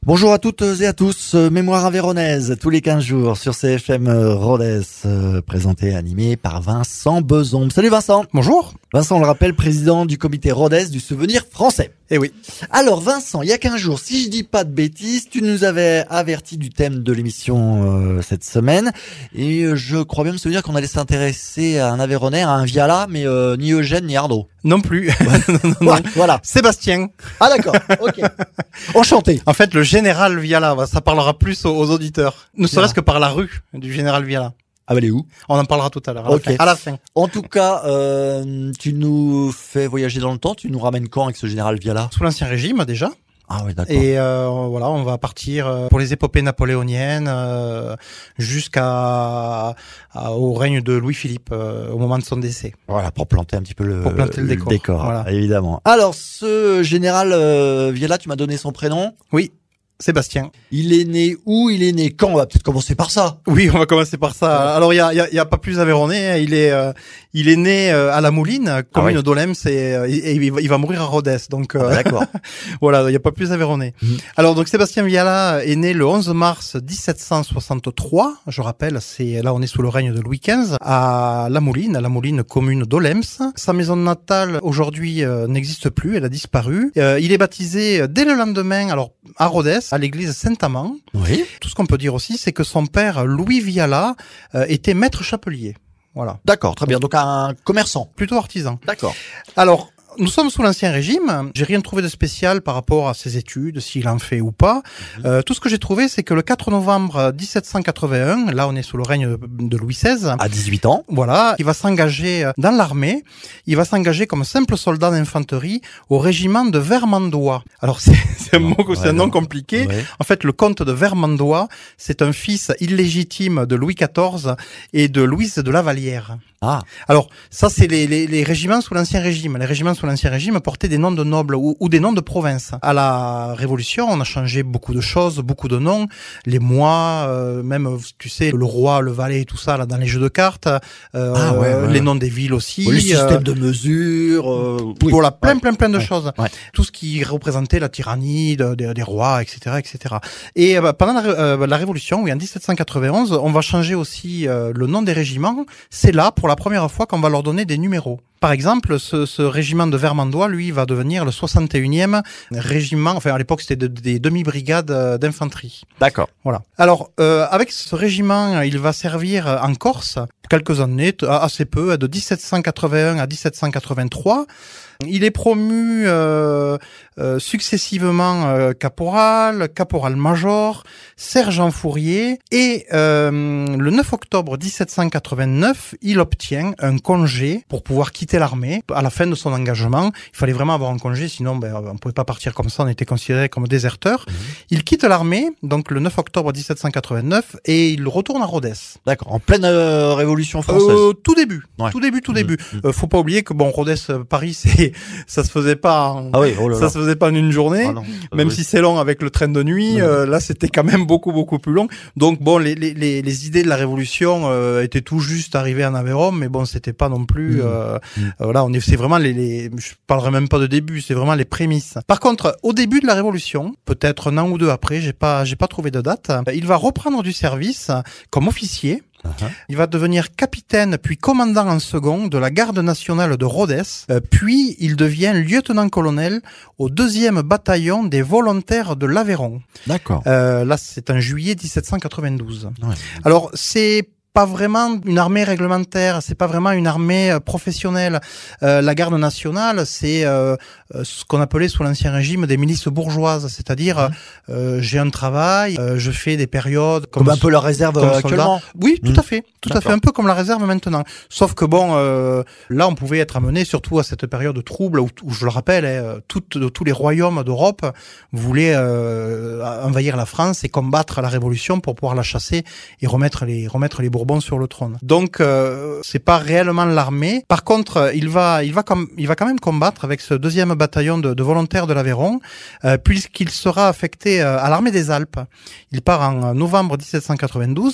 Bonjour à toutes et à tous, Mémoire avéronaise, tous les 15 jours sur CFM Rodez, présenté et animé par Vincent Bezombes. Salut Vincent. Bonjour. Vincent, on le rappelle, président du comité Rodez du souvenir français. Eh oui. Alors Vincent, il y a 15 jours, si je dis pas de bêtises, tu nous avais averti du thème de l'émission cette semaine, et je crois bien me souvenir qu'on allait s'intéresser à un Aveyronais, à un Viala, mais ni Eugène ni Arnaud. Non plus. Non. Voilà. Sébastien. Ah d'accord, ok. Enchanté. En fait, le général Viala, ça parlera plus aux auditeurs. Ne serait-ce que par la rue du général Viala. Ah bah elle est où? On en parlera tout à l'heure, à la fin. En tout cas, tu nous fais voyager dans le temps, tu nous ramènes quand avec ce général Viala? Sous l'Ancien Régime déjà. Ah oui, d'accord. Et voilà, on va partir pour les épopées napoléoniennes au règne de Louis-Philippe au moment de son décès. Voilà, pour planter un petit peu le décor, voilà. Évidemment. Alors, ce général Viala, tu m'as donné son prénom? Oui. Sébastien. Il est né où? Il est né quand? On va peut-être commencer par ça. Oui, on va commencer par ça. Alors, il y a pas plus Aveyronnais. Il est né à La Mouline, commune d'Olem, et il va mourir à Rodez. Donc, d'accord. Voilà, il y a pas plus Aveyronnais. Alors, donc, Sébastien Viala est né le 11 mars 1763. Je rappelle, là, on est sous le règne de Louis XV, à La Mouline, commune d'Olems. Sa maison natale, aujourd'hui, n'existe plus. Elle a disparu. Il est baptisé dès le lendemain, alors, à Rodez, à l'église Saint-Amand. Oui. Tout ce qu'on peut dire aussi, c'est que son père, Louis Viala, était maître chapelier. Voilà. D'accord, très bien. Donc un commerçant. Plutôt artisan. D'accord. Alors, nous sommes sous l'Ancien Régime. J'ai rien trouvé de spécial par rapport à ses études, s'il en fait ou pas. Tout ce que j'ai trouvé, c'est que le 4 novembre 1781, là on est sous le règne de Louis XVI. À 18 ans. Voilà, il va s'engager dans l'armée. Il va s'engager comme simple soldat d'infanterie au régiment de Vermandois. Alors c'est un nom compliqué. Ouais. En fait, le comte de Vermandois, c'est un fils illégitime de Louis XIV et de Louise de Lavallière. Ah. Alors, ça, c'est les régiments sous l'Ancien Régime. Les régiments sous l'Ancien Régime portaient des noms de nobles ou des noms de provinces. À la Révolution, on a changé beaucoup de choses, beaucoup de noms. Les mois, même, tu sais, le roi, le valet et tout ça, là, dans les jeux de cartes. Les noms des villes aussi. Le système de mesure. Voilà, plein de choses. Ouais. Tout ce qui représentait la tyrannie des rois, etc., etc. Et pendant la Révolution, oui, en 1791, on va changer aussi le nom des régiments. C'est là, pour la première fois, qu'on va leur donner des numéros. Par exemple, ce régiment de Vermandois, lui, va devenir le 61e régiment. Enfin, à l'époque, c'était des demi-brigades d'infanterie. D'accord. Voilà. Alors, avec ce régiment, il va servir en Corse quelques années, assez peu, de 1781 à 1783. Il est promu successivement caporal-major, sergent fourrier, et le 9 octobre 1789, il obtient un congé pour pouvoir quitter l'armée. À la fin de son engagement, il fallait vraiment avoir un congé, sinon on pouvait pas partir comme ça, on était considéré comme déserteur. Il quitte l'armée, donc le 9 octobre 1789, et il retourne à Rodez. D'accord. En pleine Révolution française. Tout début. Ouais. Tout début. Faut pas oublier que Rodez, Paris, ça se faisait pas ça se faisait pas en une journée. Ah non, même si c'est long avec le train de nuit, là c'était quand même beaucoup plus long. Donc les idées de la Révolution étaient tout juste arrivées en Aveyron, mais c'était pas non plus voilà, c'est vraiment je parlerai même pas de début, c'est vraiment les prémices. Par contre, au début de la Révolution, peut-être un an ou deux après, j'ai pas trouvé de date, il va reprendre du service comme officier. Il va devenir capitaine puis commandant en second de la garde nationale de Rodez, puis il devient lieutenant-colonel au 2e bataillon des volontaires de l'Aveyron. D'accord. Là, c'est en juillet 1792. Ouais. Alors, c'est pas vraiment une armée réglementaire, c'est pas vraiment une armée professionnelle. La garde nationale, c'est ce qu'on appelait sous l'Ancien Régime des milices bourgeoises, c'est-à-dire j'ai un travail, je fais des périodes comme un peu la réserve actuellement. Oui, tout à fait, un peu comme la réserve maintenant. Sauf que là on pouvait être amené, surtout à cette période trouble où je le rappelle, tous les royaumes d'Europe voulaient envahir la France et combattre la Révolution pour pouvoir la chasser et remettre les Bourbons sur le trône. Donc c'est pas réellement l'armée. Par contre, il va quand même combattre avec ce 2e bataillon de volontaires de l'Aveyron, puisqu'il sera affecté à l'armée des Alpes. Il part en novembre 1792.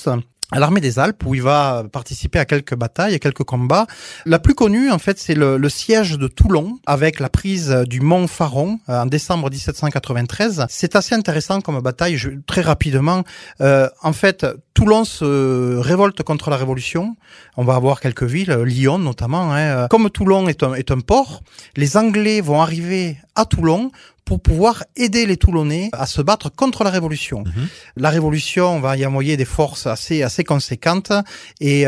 à l'armée des Alpes, où il va participer à quelques batailles, à quelques combats. La plus connue, en fait, c'est le siège de Toulon, avec la prise du Mont Faron en décembre 1793. C'est assez intéressant comme bataille. Très rapidement, en fait, Toulon se révolte contre la Révolution. On va avoir quelques villes, Lyon notamment. Comme Toulon est un port, les Anglais vont arriver à Toulon pour pouvoir aider les Toulonnais à se battre contre la Révolution. La Révolution va y envoyer des forces assez conséquentes et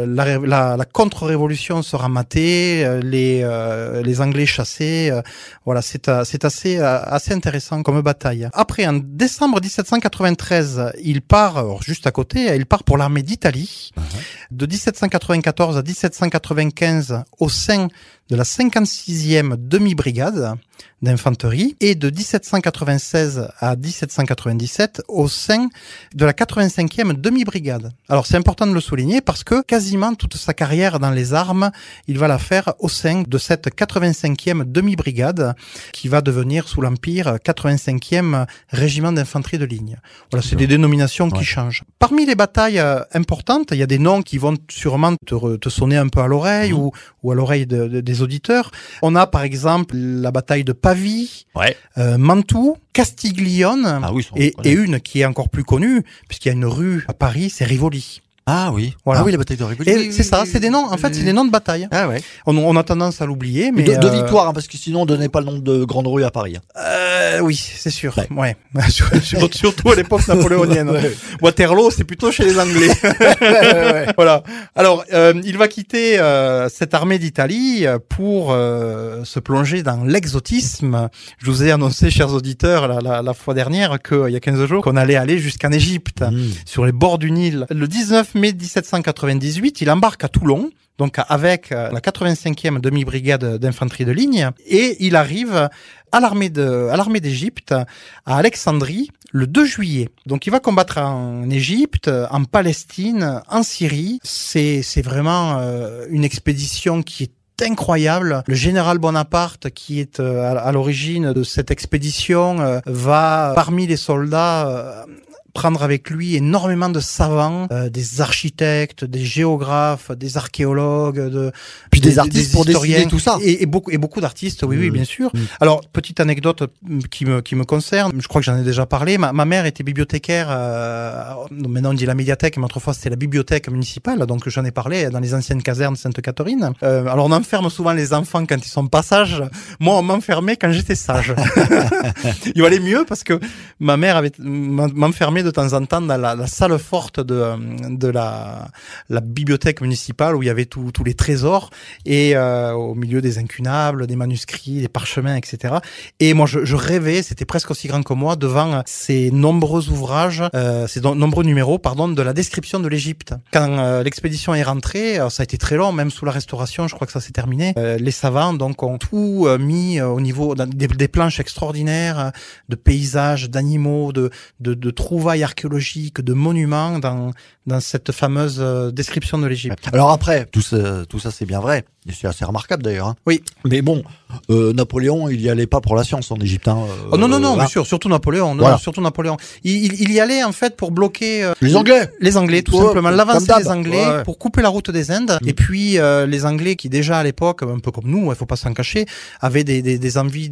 la contre-révolution sera matée, les Anglais chassés. Voilà, c'est assez intéressant comme bataille. Après, en décembre 1793, il part juste à côté. Il part pour l'armée d'Italie. De 1794 à 1795 au sein de la 56e demi-brigade d'infanterie et de 1796 à 1797 au sein de la 85e demi-brigade. Alors c'est important de le souligner parce que quasiment toute sa carrière dans les armes, il va la faire au sein de cette 85e demi-brigade qui va devenir sous l'Empire 85e régiment d'infanterie de ligne. Voilà, c'est des dénominations qui changent. Parmi les batailles importantes, il y a des noms qui vont sûrement te sonner un peu à l'oreille ou à l'oreille des auditeurs. On a par exemple la bataille de Pavie, Mantoue, Castiglione et une qui est encore plus connue puisqu'il y a une rue à Paris, c'est Rivoli. Ah oui. Voilà. Ah oui, la bataille de Rivoli. Et c'est ça, c'est des noms, en fait, c'est des noms de bataille. Ah ouais. On a tendance à l'oublier, mais. De victoire, hein, parce que sinon on donnait pas le nom de grande rue à Paris. Oui, c'est sûr. Ouais. Surtout à l'époque napoléonienne. Waterloo, c'est plutôt chez les Anglais. Voilà. Alors, il va quitter cette armée d'Italie pour se plonger dans l'exotisme. Je vous ai annoncé, chers auditeurs, la fois dernière, qu'il y a 15 jours, qu'on allait aller jusqu'en Égypte, sur les bords du Nil. Le 19 mai 1798, il embarque à Toulon, donc avec la 85e demi-brigade d'infanterie de ligne, et il arrive à l'armée d'Égypte, à Alexandrie, le 2 juillet. Donc il va combattre en Égypte, en Palestine, en Syrie. C'est vraiment une expédition qui est incroyable. Le général Bonaparte, qui est à l'origine de cette expédition, va parmi les soldats prendre avec lui énormément de savants, des architectes, des géographes, des archéologues, puis des artistes pour dessiner tout ça. Et beaucoup d'artistes, oui, bien sûr. Alors, petite anecdote qui me concerne, je crois que j'en ai déjà parlé. Ma mère était bibliothécaire, maintenant on dit la médiathèque, mais autrefois c'était la bibliothèque municipale, donc j'en ai parlé dans les anciennes casernes Sainte-Catherine. Alors on enferme souvent les enfants quand ils sont pas sages. Moi, on m'enfermait quand j'étais sage. Il valait mieux parce que ma mère m'enfermait de temps en temps dans la salle forte de la bibliothèque municipale où il y avait tous les trésors et au milieu des incunables, des manuscrits, des parchemins, etc. Et moi, je rêvais, c'était presque aussi grand que moi, devant ces nombreux ouvrages, ces nombreux numéros, de la description de l'Égypte. Quand l'expédition est rentrée, ça a été très long, même sous la Restauration, je crois que ça s'est terminé. Les savants donc ont tout mis au niveau des planches extraordinaires, de paysages, d'animaux, de trouvailles archéologiques, de monuments dans cette fameuse description de l'Égypte. Alors après, tout ça c'est bien vrai, et c'est assez remarquable d'ailleurs. Hein. Oui. Mais bon, Napoléon, il y allait pas pour la science en Égypte. Hein, non, bien sûr, surtout Napoléon. Non, surtout Napoléon. Il y allait en fait pour bloquer les Anglais. Les Anglais, tout simplement. L'avancée des Anglais pour couper la route des Indes. Et puis les Anglais qui déjà à l'époque, un peu comme nous, il faut pas s'en cacher, avaient des envies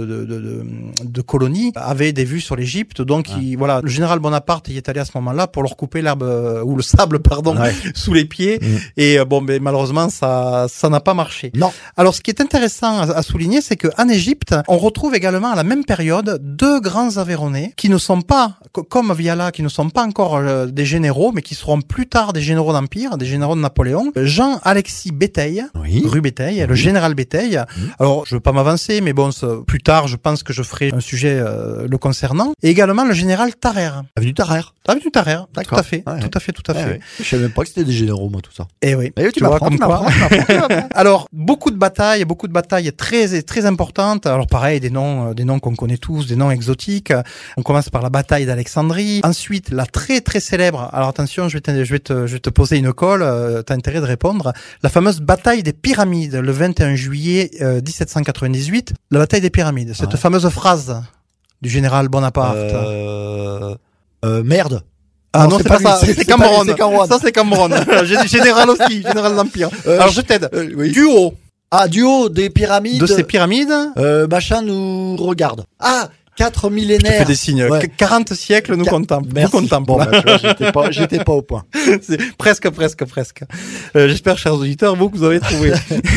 de colonies, avaient des vues sur l'Égypte. Donc voilà, le général Bonaparte y est allé à ce moment-là pour leur couper l'herbe ou le sable, sous les pieds. Et mais malheureusement ça n'a pas marché. Non. Alors ce qui est intéressant à souligner, c'est que en Égypte, on retrouve également à la même période deux grands Aveyronais qui ne sont pas, comme Viala, qui ne sont pas encore des généraux, mais qui seront plus tard des généraux d'Empire, des généraux de Napoléon. Jean-Alexis Béteille, rue Béteille, le général Béteille. Alors je veux pas m'avancer, mais bon, plus tard, je pense que je ferai un sujet le concernant. Et également le général Tarrère. Avenue Tarrère. Avenue Tarrère. Tout à fait. Tout à fait. Ouais. Je savais même pas que c'était des généraux, moi, tout ça. Et oui. Tu vois, comme quoi. Alors, beaucoup de batailles très, très importantes. Alors, pareil, des noms qu'on connaît tous, des noms exotiques. On commence par la bataille d'Alexandrie. Ensuite, la très, très célèbre. Alors, attention, je vais te poser une colle. T'as intérêt de répondre. La fameuse bataille des Pyramides, le 21 juillet 1798. La bataille des Pyramides. Cette fameuse phrase du général Bonaparte. Merde. Ah non, c'est pas ça, lui, c'est Cameron. C'est Cameron. Ça, c'est Cameron. Général aussi, général d'Empire. Alors, je t'aide. Oui. Du haut Du haut des pyramides. de ces pyramides, Machin nous regarde. 4 je millénaires. te fais des signes. Ouais. 40 siècles nous contemplent. Merci. Nous contemplent. Bon, tu vois, j'étais pas au point. C'est presque. J'espère, chers auditeurs, vous avez trouvé.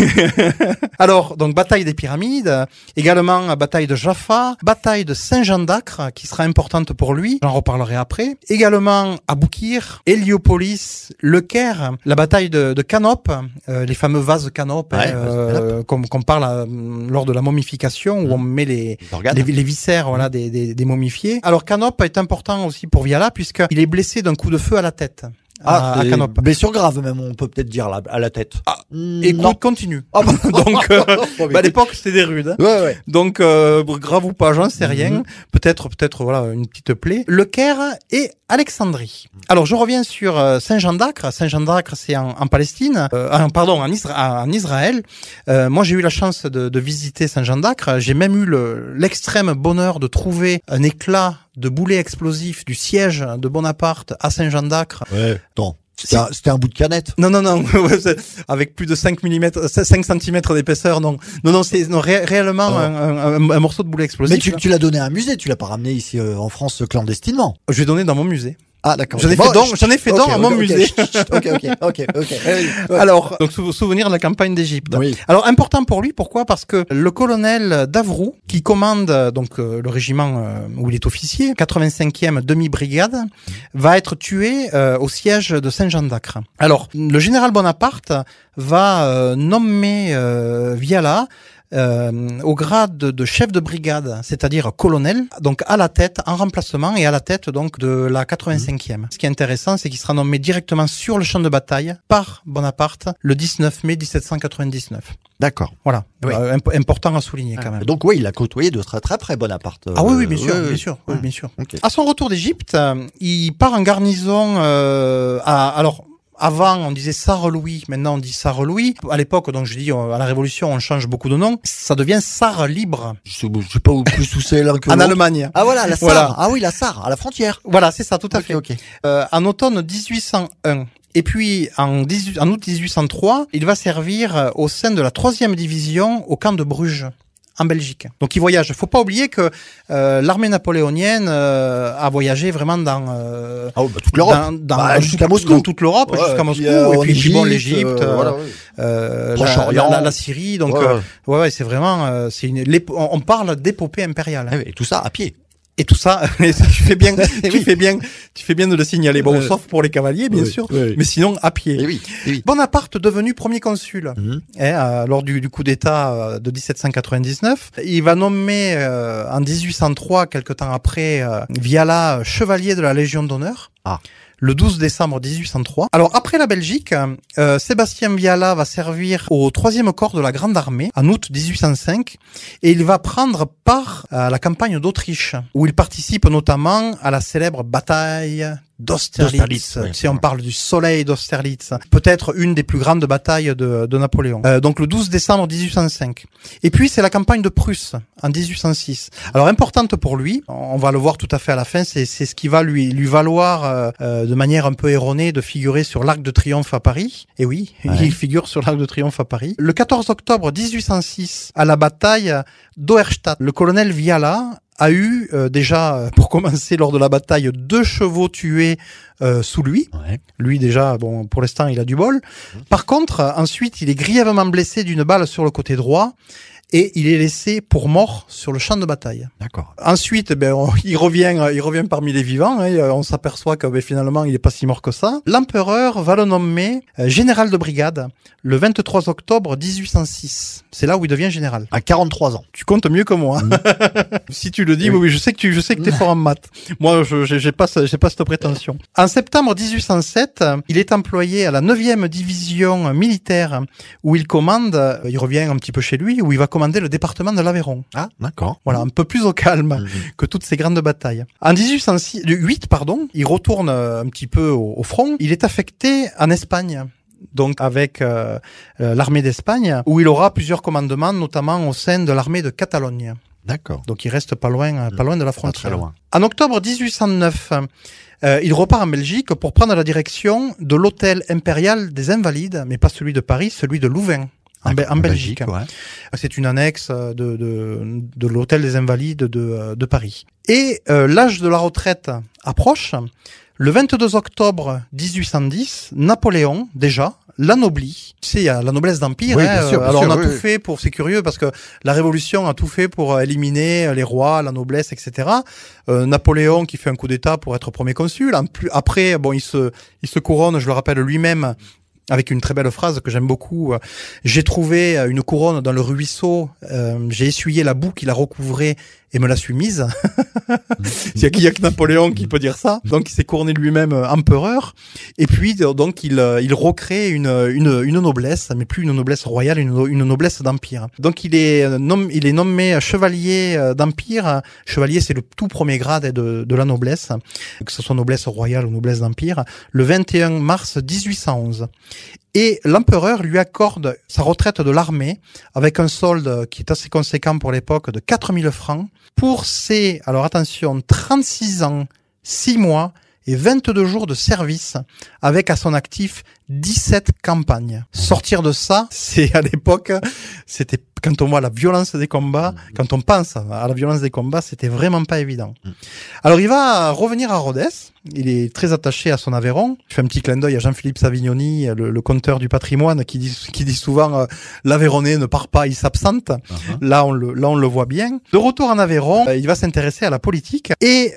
Alors, donc, bataille des pyramides, également bataille de Jaffa, bataille de Saint-Jean d'Acre, qui sera importante pour lui. J'en reparlerai après. Également Aboukir, Héliopolis, Le Caire, la bataille de Canope, les fameux vases Canope, qu'on parle lors de la momification, où on met les viscères, voilà, des momifiés. Alors, Canope est important aussi pour Viala, puisqu'il est blessé d'un coup de feu à la tête. À Canope. Blessure grave même, on peut peut-être dire là, à la tête. Écoute, continue. Donc, à l'époque, c'était des rudes. Hein. Ouais. Donc, grave ou pas, j'en sais rien. Peut-être, voilà, une petite plaie. Le Caire et Alexandrie. Alors, je reviens sur Saint-Jean d'Acre. Saint-Jean d'Acre, c'est en Palestine. En Israël. Moi, j'ai eu la chance de visiter Saint-Jean d'Acre. J'ai même eu l'extrême bonheur de trouver un éclat de boulet explosif du siège de Bonaparte à Saint-Jean d'Acre. Ouais. Attends. C'était un bout de canette. Non. Avec plus de 5 cm d'épaisseur, non. C'est réellement un morceau de boulet explosif. Mais tu l'as donné à un musée, tu l'as pas ramené ici en France clandestinement. Je l'ai donné dans mon musée. Ah, d'accord. J'en ai fait don à mon musée. Ok. Alors, donc, souvenir de la campagne d'Égypte. Oui. Alors, important pour lui, pourquoi? Parce que le colonel Davrou, qui commande, donc, le régiment où il est officier, 85e demi-brigade, va être tué au siège de Saint-Jean d'Acre. Alors, le général Bonaparte va nommer Viala au grade de chef de brigade, c'est-à-dire colonel, donc à la tête, en remplacement et à la tête donc de la 85e. Ce qui est intéressant, c'est qu'il sera nommé directement sur le champ de bataille par Bonaparte le 19 mai 1799. D'accord. Voilà, oui. Important à souligner quand même. Donc oui, il a côtoyé de très très près Bonaparte. Oui, bien sûr. Okay. À son retour d'Égypte, il part en garnison avant, on disait Sarre-Louis. Maintenant, on dit Sarre-Louis. À l'époque, donc, je dis, à la Révolution, on change beaucoup de noms. Ça devient Sarre libre. Je sais pas où plus où c'est l'un que en Allemagne. Ah, voilà, la Sarre. Voilà. Ah oui, la Sarre, à la frontière. Voilà, c'est ça, tout à fait. Okay. En automne 1801. Et puis, en août 1803, il va servir au sein de la 3e division au camp de Bruges, en Belgique. Donc il voyage. Faut pas oublier que l'armée napoléonienne a voyagé vraiment dans toute l'Europe, jusqu'à Moscou, dans toute l'Europe, jusqu'à Moscou, et puis l'Égypte, la Syrie. Donc c'est vraiment on parle d'épopée impériale. Et tout ça à pied. Et tout ça, tu fais bien de le signaler. Bon, sauf pour les cavaliers, bien sûr, mais sinon à pied. Et oui. Bonaparte devenu premier consul lors du coup d'État de 1799, il va nommer en 1803, quelque temps après, Viala chevalier de la Légion d'honneur. Le 12 décembre 1803. Alors, après la Belgique, Sébastien Viala va servir au 3e corps de la Grande Armée en août 1805 et il va prendre part à la campagne d'Autriche où il participe notamment à la célèbre bataille d'Austerlitz. Si on parle du soleil d'Austerlitz, peut-être une des plus grandes batailles de Napoléon. Donc le 12 décembre 1805. Et puis c'est la campagne de Prusse en 1806. Alors importante pour lui, on va le voir tout à fait à la fin, c'est ce qui va lui valoir de manière un peu erronée de figurer sur l'Arc de Triomphe à Paris. Et oui, il figure sur l'Arc de Triomphe à Paris. Le 14 octobre 1806, à la bataille d'Auerstadt, le colonel Viala a eu déjà, pour commencer, lors de la bataille, 2 chevaux tués sous lui. Lui déjà, bon, pour l'instant, il a du bol. Par contre, ensuite, il est grièvement blessé d'une balle sur le côté droit et il est laissé pour mort sur le champ de bataille. D'accord. Ensuite, il revient parmi les vivants. On s'aperçoit que finalement, il est pas si mort que ça. L'empereur va le nommer général de brigade le 23 octobre 1806. C'est là où il devient général. À 43 ans. Tu comptes mieux que moi. Si tu le dis, oui, je sais que t'es fort en maths. Moi, j'ai pas cette prétention. En septembre 1807, il est employé à la 9e division militaire où il commande, il revient un petit peu chez lui, où il va commander le département de l'Aveyron. Ah, d'accord. Voilà, un peu plus au calme que toutes ces grandes batailles. En 1808, il retourne un petit peu au front. Il est affecté en Espagne. Donc avec l'armée d'Espagne, où il aura plusieurs commandements, notamment au sein de l'armée de Catalogne. D'accord. Donc il reste pas loin de la Pas frontière. très loin. En octobre 1809, il repart en Belgique pour prendre la direction de l'hôtel impérial des Invalides, mais pas celui de Paris, celui de Louvain. En Belgique. Ouais. C'est une annexe de l'hôtel des Invalides de Paris. Et l'âge de la retraite approche. Le 22 octobre 1810, Napoléon, déjà, l'anoblit. Tu sais, il y a la noblesse d'empire. Oui, bien sûr, alors on a oui. tout fait pour, c'est curieux parce que la Révolution a tout fait pour éliminer les rois, la noblesse, etc. Napoléon qui fait un coup d'État pour être premier consul. Après, bon, il se couronne, je le rappelle lui-même, avec une très belle phrase que j'aime beaucoup. J'ai trouvé une couronne dans le ruisseau, j'ai essuyé la boue qui la recouvrait et me la suis mise. Il y a que Napoléon qui peut dire ça. Donc il s'est couronné lui-même empereur. Et puis donc il recrée une noblesse, mais plus une noblesse royale, une noblesse d'empire. Donc il est nommé chevalier d'empire. Chevalier, c'est le tout premier grade de la noblesse, que ce soit noblesse royale ou noblesse d'empire, le 21 mars 1811. Et l'empereur lui accorde sa retraite de l'armée avec un solde qui est assez conséquent pour l'époque de 4000 francs pour ses, alors attention, 36 ans, 6 mois et 22 jours de service avec à son actif 17 campagnes. Sortir de ça, c'est à l'époque, c'était quand on voit la violence des combats, quand on pense à la violence des combats, c'était vraiment pas évident. Alors il va revenir à Rodez, il est très attaché à son Aveyron. Je fais un petit clin d'œil à Jean-Philippe Savignoni, le conteur du patrimoine, qui dit souvent l'Aveyronais ne part pas, il s'absente. Là on le voit bien. De retour en Aveyron, il va s'intéresser à la politique et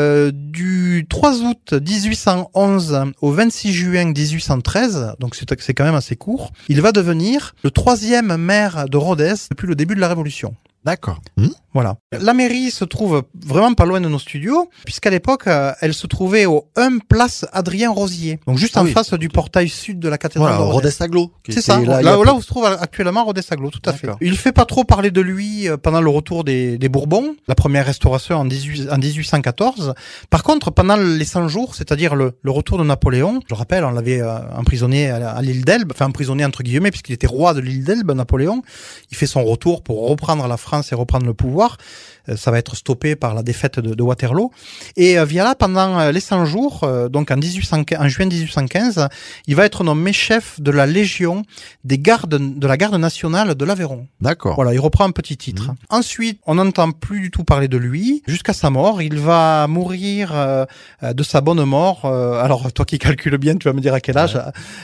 du 3 août 1811 au 26 juin 1813, donc c'est quand même assez court, il va devenir le 3e maire de Rodez depuis le début de la Révolution. D'accord. Voilà. La mairie se trouve vraiment pas loin de nos studios, puisqu'à l'époque, elle se trouvait au 1 place Adrien Rosier. Donc juste en face du portail sud de la cathédrale de Rodez. Rodez-Aglo. C'est ça. Là où se trouve actuellement Rodez-Aglo, tout à fait. Il fait pas trop parler de lui pendant le retour des Bourbons, la première restauration en 1814. Par contre, pendant les 100 jours, c'est-à-dire le retour de Napoléon, je rappelle, on l'avait emprisonné à l'île d'Elbe, enfin emprisonné entre guillemets, puisqu'il était roi de l'île d'Elbe, Napoléon. Il fait son retour pour reprendre la France et reprendre le pouvoir. Ça va être stoppé par la défaite de Waterloo. Et Viala, pendant les 100 jours, donc en juin 1815, il va être nommé chef de la Légion de la garde nationale de l'Aveyron. D'accord. Voilà, il reprend un petit titre. Ensuite, on n'entend plus du tout parler de lui jusqu'à sa mort. Il va mourir de sa bonne mort. Alors, toi qui calcules bien, tu vas me dire à quel âge.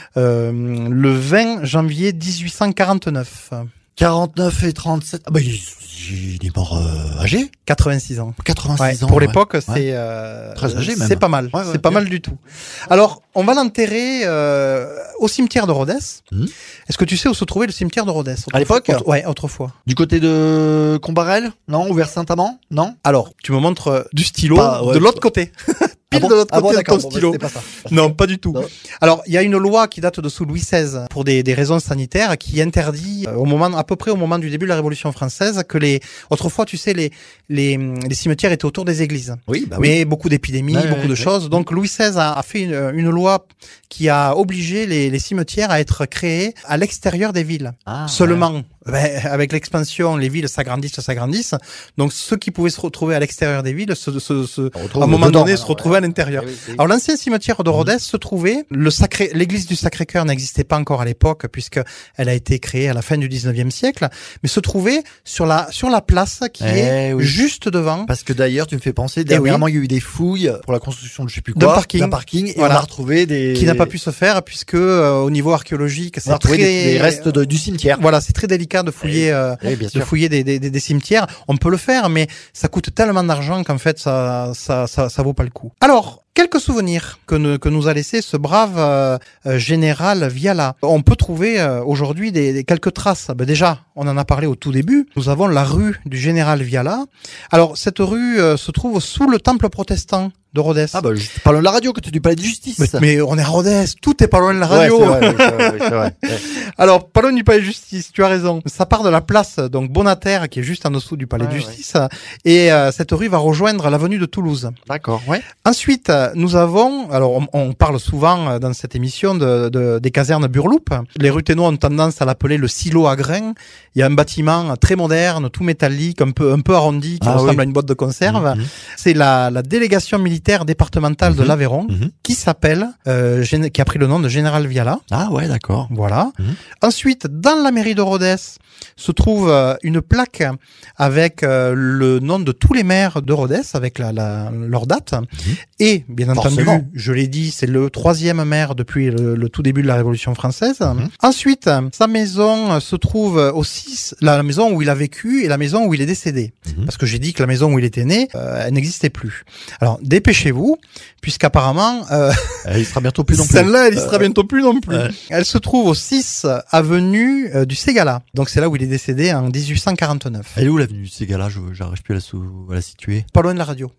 Le 20 janvier 1849. 49 et 37. Ah bah il est mort âgé. 86 ans. 86 ans. Pour l'époque, c'est très âgé même. C'est pas mal. C'est pas mal du tout. Alors, on va l'enterrer au cimetière de Rodez. Est-ce que tu sais où se trouvait le cimetière de Rodez à l'époque? Ouais, autrefois. Du côté de Combarel? Non, ou vers Saint-Amand? Non? Alors, tu me montres du stylo de l'autre côté. Pile de l'autre côté de ton stylo. Pas ça. Non, pas du tout. Non. Alors, il y a une loi qui date de sous Louis XVI pour des raisons sanitaires qui interdit à peu près au moment du début de la Révolution française que autrefois, tu sais, les cimetières étaient autour des églises. Oui, bah mais beaucoup d'épidémies, beaucoup de choses. Donc Louis XVI a fait une loi qui a obligé les cimetières à être créés à l'extérieur des villes. Seulement, avec l'expansion, les villes s'agrandissent. Donc ceux qui pouvaient se retrouver à l'extérieur des villes, à un moment donné, se retrouvaient à l'intérieur. Oui. Alors l'ancien cimetière de Rodez se trouvait, l'église du Sacré-Cœur n'existait pas encore à l'époque puisque elle a été créée à la fin du 19e siècle, mais se trouvait sur la place qui est juste devant. Parce que d'ailleurs, tu me fais penser, dernièrement, il y a eu des fouilles pour la construction de je sais plus quoi, d'un parking, et voilà. On a retrouvé qui n'a pas pu se faire puisque au niveau archéologique, c'est très des restes du cimetière. Voilà, c'est très délicat de fouiller des cimetières. On peut le faire, mais ça coûte tellement d'argent qu'en fait ça vaut pas le coup. Alors, quelques souvenirs que nous a laissé ce brave général Viala. On peut trouver aujourd'hui quelques traces. Déjà, on en a parlé au tout début. Nous avons la rue du général Viala. Alors, cette rue se trouve sous le temple protestant de Rodez. Ah bah, juste pas loin de la radio, côté du palais de justice. Mais on est à Rodez, tout est pas loin de la radio. Ouais, c'est vrai. Ouais. Alors, pas loin du palais de justice, tu as raison. Ça part de la place, donc Bonataire, qui est juste en dessous du palais de justice. Et cette rue va rejoindre l'avenue de Toulouse. D'accord, ouais. Ensuite, nous avons, alors on parle souvent dans cette émission des casernes Burloup. Les Ruthénois ont tendance à l'appeler le silo à grains. Il y a un bâtiment très moderne, tout métallique, un peu arrondi, qui ressemble à une boîte de conserve. C'est la délégation militaire départementale de l'Aveyron, qui s'appelle, qui a pris le nom de Général Viala. Ah ouais, d'accord. Voilà. Ensuite, dans la mairie de Rodez, se trouve une plaque avec le nom de tous les maires de Rodez, avec leur date. Et, bien entendu, je l'ai dit, c'est le 3e maire depuis le tout début de la Révolution française. Ensuite, sa maison se trouve aussi, la maison où il a vécu et la maison où il est décédé. Parce que j'ai dit que la maison où il était né, elle n'existait plus. Alors, dépêchez-vous, puisqu'apparemment... il sera bientôt plus non plus. Celle-là, elle y sera bientôt plus non plus. Elle se trouve au 6 avenue du Ségala. Donc c'est là où il est décédé en 1849. Elle est où l'avenue du Ségala? J'arrive plus à la situer. Pas loin de la radio.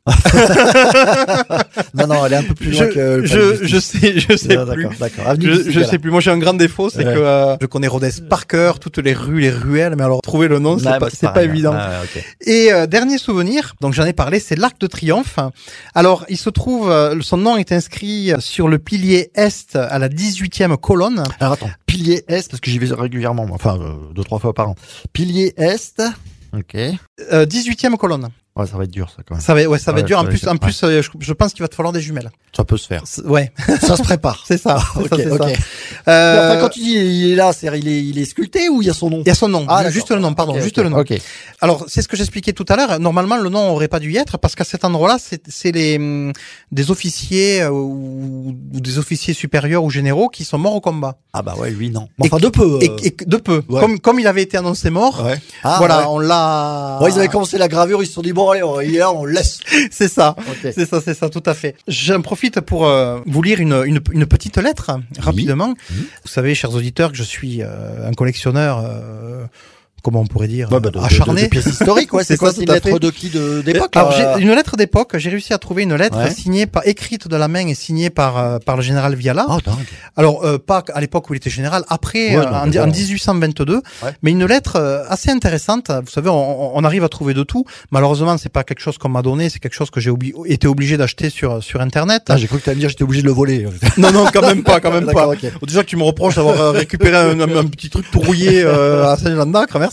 Non, elle est un peu plus loin que... Je sais plus. D'accord. Je sais plus. Moi, j'ai un grand défaut, c'est que je connais Rodez par cœur, toutes les rues, les ruelles, mais alors trouver le nom, c'est pas évident. Et dernier souvenir, donc j'en ai parlé, c'est l'Arc de Triomphe. Alors, il se trouve, son nom est inscrit sur le pilier est à la 18e colonne. Alors attends, pilier est, parce que j'y vais régulièrement, enfin 2-3 fois par an. Pilier est, ok. 18e colonne. Ouais, ça va être dur, ça, quand même. Ça va être dur. En plus, je pense qu'il va te falloir des jumelles. Ça peut se faire. Ouais. Ça se prépare. C'est ça. Ok. Ça. Quand tu dis il est là, c'est-à-dire il est sculpté ou il y a son nom? Il y a son nom. Ah, juste le nom, pardon. Okay, juste le nom. Ok. Alors, c'est ce que j'expliquais tout à l'heure. Normalement, le nom aurait pas dû y être parce qu'à cet endroit-là, c'est des officiers ou des officiers supérieurs ou généraux qui sont morts au combat. Ah bah ouais, lui non. Enfin de peu. Et de peu. Ouais. Comme il avait été annoncé mort. Ouais. On l'a. Ouais, ils avaient commencé la gravure, ils se sont dit bon allez, on laisse. C'est ça. Okay. C'est ça, tout à fait. J'en profite pour vous lire une petite lettre rapidement. Vous savez, chers auditeurs, que je suis un collectionneur. Comment on pourrait dire, acharné. De pièces historiques, ouais. C'est quoi, c'est une lettre de qui, d'époque? Alors, j'ai une lettre d'époque. J'ai réussi à trouver une lettre signée écrite de la main et signée par le général Viala. Oh, dingue. Alors, pas à l'époque où il était général, après, en 1822. Mais une lettre assez intéressante. Vous savez, on arrive à trouver de tout. Malheureusement, c'est pas quelque chose qu'on m'a donné, c'est quelque chose que j'ai été obligé d'acheter sur Internet. Ah, j'ai cru que t'allais me dire j'étais obligé de le voler. Non, quand même pas. Okay. Déjà que tu me reproches d'avoir récupéré un petit truc tout rouillé, à Saint-Jean d'Acre, merci.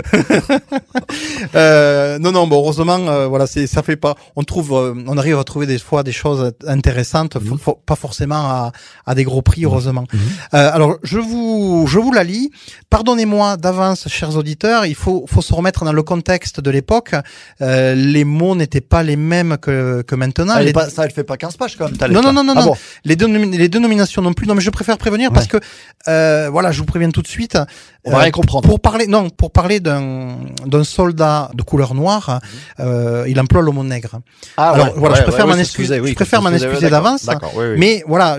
Non, bon, heureusement, voilà, ça fait pas. On arrive à trouver des fois des choses intéressantes, pas forcément à des gros prix, heureusement. Alors, je vous la lis. Pardonnez-moi d'avance, chers auditeurs. Il faut se remettre dans le contexte de l'époque. Les mots n'étaient pas les mêmes que maintenant. Ça, elle fait pas 15 pages quand même. Non. Bon. Les dénominations non plus. Non, mais je préfère prévenir parce que, voilà, je vous préviens tout de suite. On va rien comprendre. Pour parler d'un soldat de couleur noire, il emploie le mot nègre. Alors voilà, je préfère m'en excuser. Je préfère m'en excuser d'avance. Mais voilà,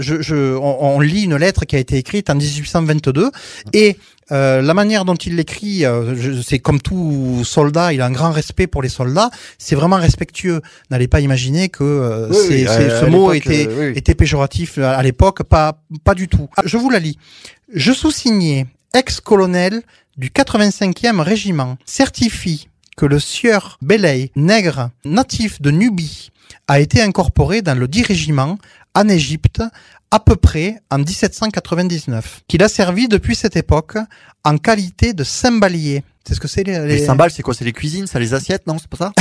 on lit une lettre qui a été écrite en 1822 et la manière dont il l'écrit, c'est comme tout soldat, il a un grand respect pour les soldats. C'est vraiment respectueux. N'allez pas imaginer que ce mot était péjoratif à l'époque, pas du tout. Je vous la lis. Je sous-signais, ex-colonel du 85e régiment, certifie que le sieur Belay, nègre natif de Nubie, a été incorporé dans le 10 régiment en Égypte à peu près en 1799, qu'il a servi depuis cette époque en qualité de cymbalier. C'est ce que c'est les cymbales, c'est quoi? C'est les cuisines, ça, les assiettes, non? C'est pas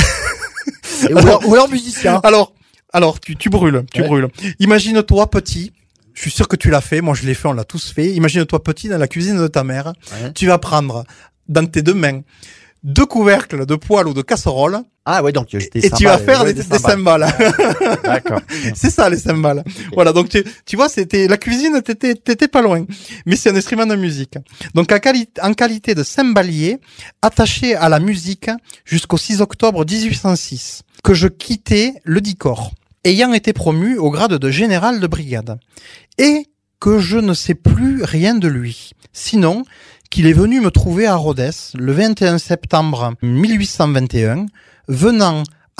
ça? ou alors musicien. Alors tu brûles. Imagine-toi petit. Je suis sûr que tu l'as fait. Moi, je l'ai fait. On l'a tous fait. Imagine-toi petit dans la cuisine de ta mère. Ouais. Tu vas prendre dans tes deux mains 2 couvercles de poêle ou de casserole. Ah ouais, donc et tu vas faire des cymbales. D'accord. C'est ça, les cymbales. Okay. Voilà, donc tu vois, c'était la cuisine, t'étais pas loin. Mais c'est un instrument de musique. Donc en qualité de cymbalier, attaché à la musique jusqu'au 6 octobre 1806, que je quittais le Dicor, ayant été promu au grade de général de brigade, et que je ne sais plus rien de lui, sinon qu'il est venu me trouver à Rodez le 21 septembre 1821, venant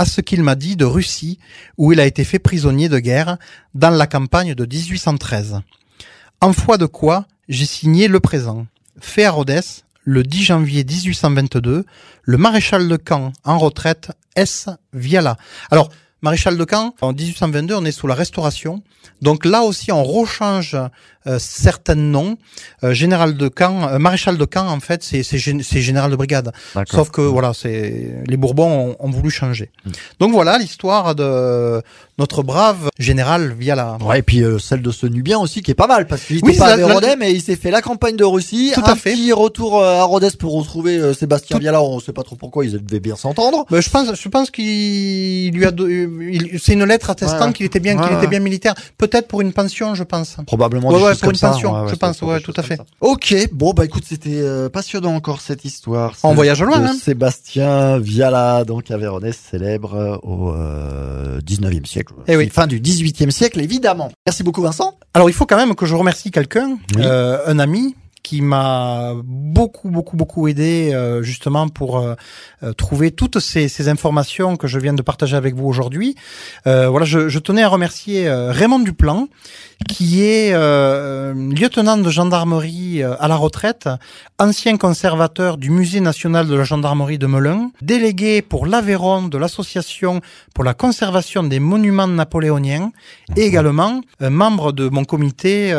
à ce qu'il m'a dit de Russie, où il a été fait prisonnier de guerre dans la campagne de 1813. En foi de quoi, j'ai signé le présent. Fait à Rhodes, le 10 janvier 1822, le maréchal de Caen en retraite, S. Viala. Alors, maréchal de Caen, en 1822, on est sous la Restauration. Donc là aussi, on rechange certains noms. Général de Caen, maréchal de Caen, en fait, c'est général de brigade. D'accord. Sauf que voilà, les Bourbons ont voulu changer. Donc voilà l'histoire de notre brave général Viala. Ouais, et puis celle de ce Nubien aussi qui est pas mal parce qu'il était Oui, pas à la- Véronais mais il s'est fait la campagne de Russie. Tout à un fait. petit retour à Rhodes pour retrouver Sébastien Viala. On sait pas trop pourquoi, ils devaient bien s'entendre. Ben, je pense qu'il lui a c'est une lettre attestant Ouais. qu'il était bien militaire. Peut-être pour une pension, je pense. Probablement Ouais, des ouais, choses pour comme une ça. pension, je c'est pense, pour ouais, des tout choses à fait. comme ça. Ok, bon bah écoute, c'était passionnant encore cette histoire. On Celle voyage loin, de hein. Sébastien Viala, donc à Véronèse, célèbre au 19e siècle. Eh oui. Fin du 18e siècle, évidemment. Merci beaucoup Vincent. Alors il faut quand même que je remercie quelqu'un, Oui. un ami qui m'a beaucoup aidé justement pour trouver toutes ces informations que je viens de partager avec vous aujourd'hui. Voilà, je tenais à remercier Raymond Duplan, qui est lieutenant de gendarmerie à la retraite, ancien conservateur du Musée national de la gendarmerie de Melun, délégué pour l'Aveyron de l'association pour la conservation des monuments napoléoniens, et également membre de mon comité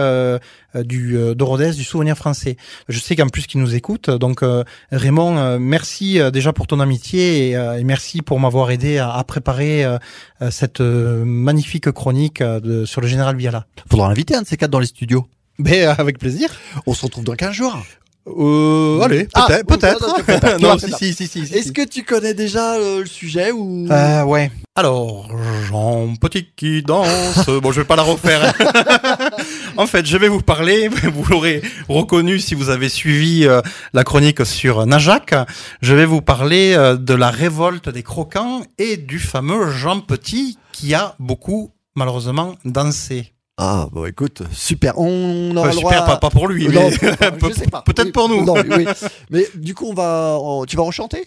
de Rhodes, du Souvenir français. Je sais qu'en plus qu'il nous écoute, donc Raymond, merci déjà pour ton amitié et merci pour m'avoir aidé à préparer cette magnifique chronique sur le général Viala. Faudra l'inviter un de ces quatre dans les studios. Mais avec plaisir. On se retrouve dans 15 jours. Allez, Ah, peut-être. non, Non, c'est si. Est-ce que tu connais déjà le sujet ou Ouais. Alors, Jean Petit qui danse. Bon, je vais pas la refaire. En fait, je vais vous parler, vous l'aurez reconnu si vous avez suivi la chronique sur Najac. Je vais vous parler de la révolte des croquants et du fameux Jean Petit qui a beaucoup, malheureusement, dansé. Ah bon écoute, super. On aura le droit Super, pas pour lui, Non, mais je sais pas. peut-être Oui, pour nous. non, oui. Mais du coup, tu vas rechanter?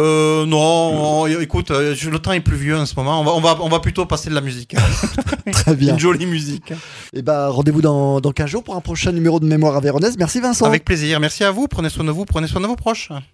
Non, écoute, le temps est pluvieux en ce moment. On va plutôt passer de la musique. Très bien. Une jolie musique. Et ben rendez-vous dans 15 jours pour un prochain numéro de Mémoire Aveyronnaise. Merci Vincent. Avec plaisir. Merci à vous. Prenez soin de vous. Prenez soin de vos proches.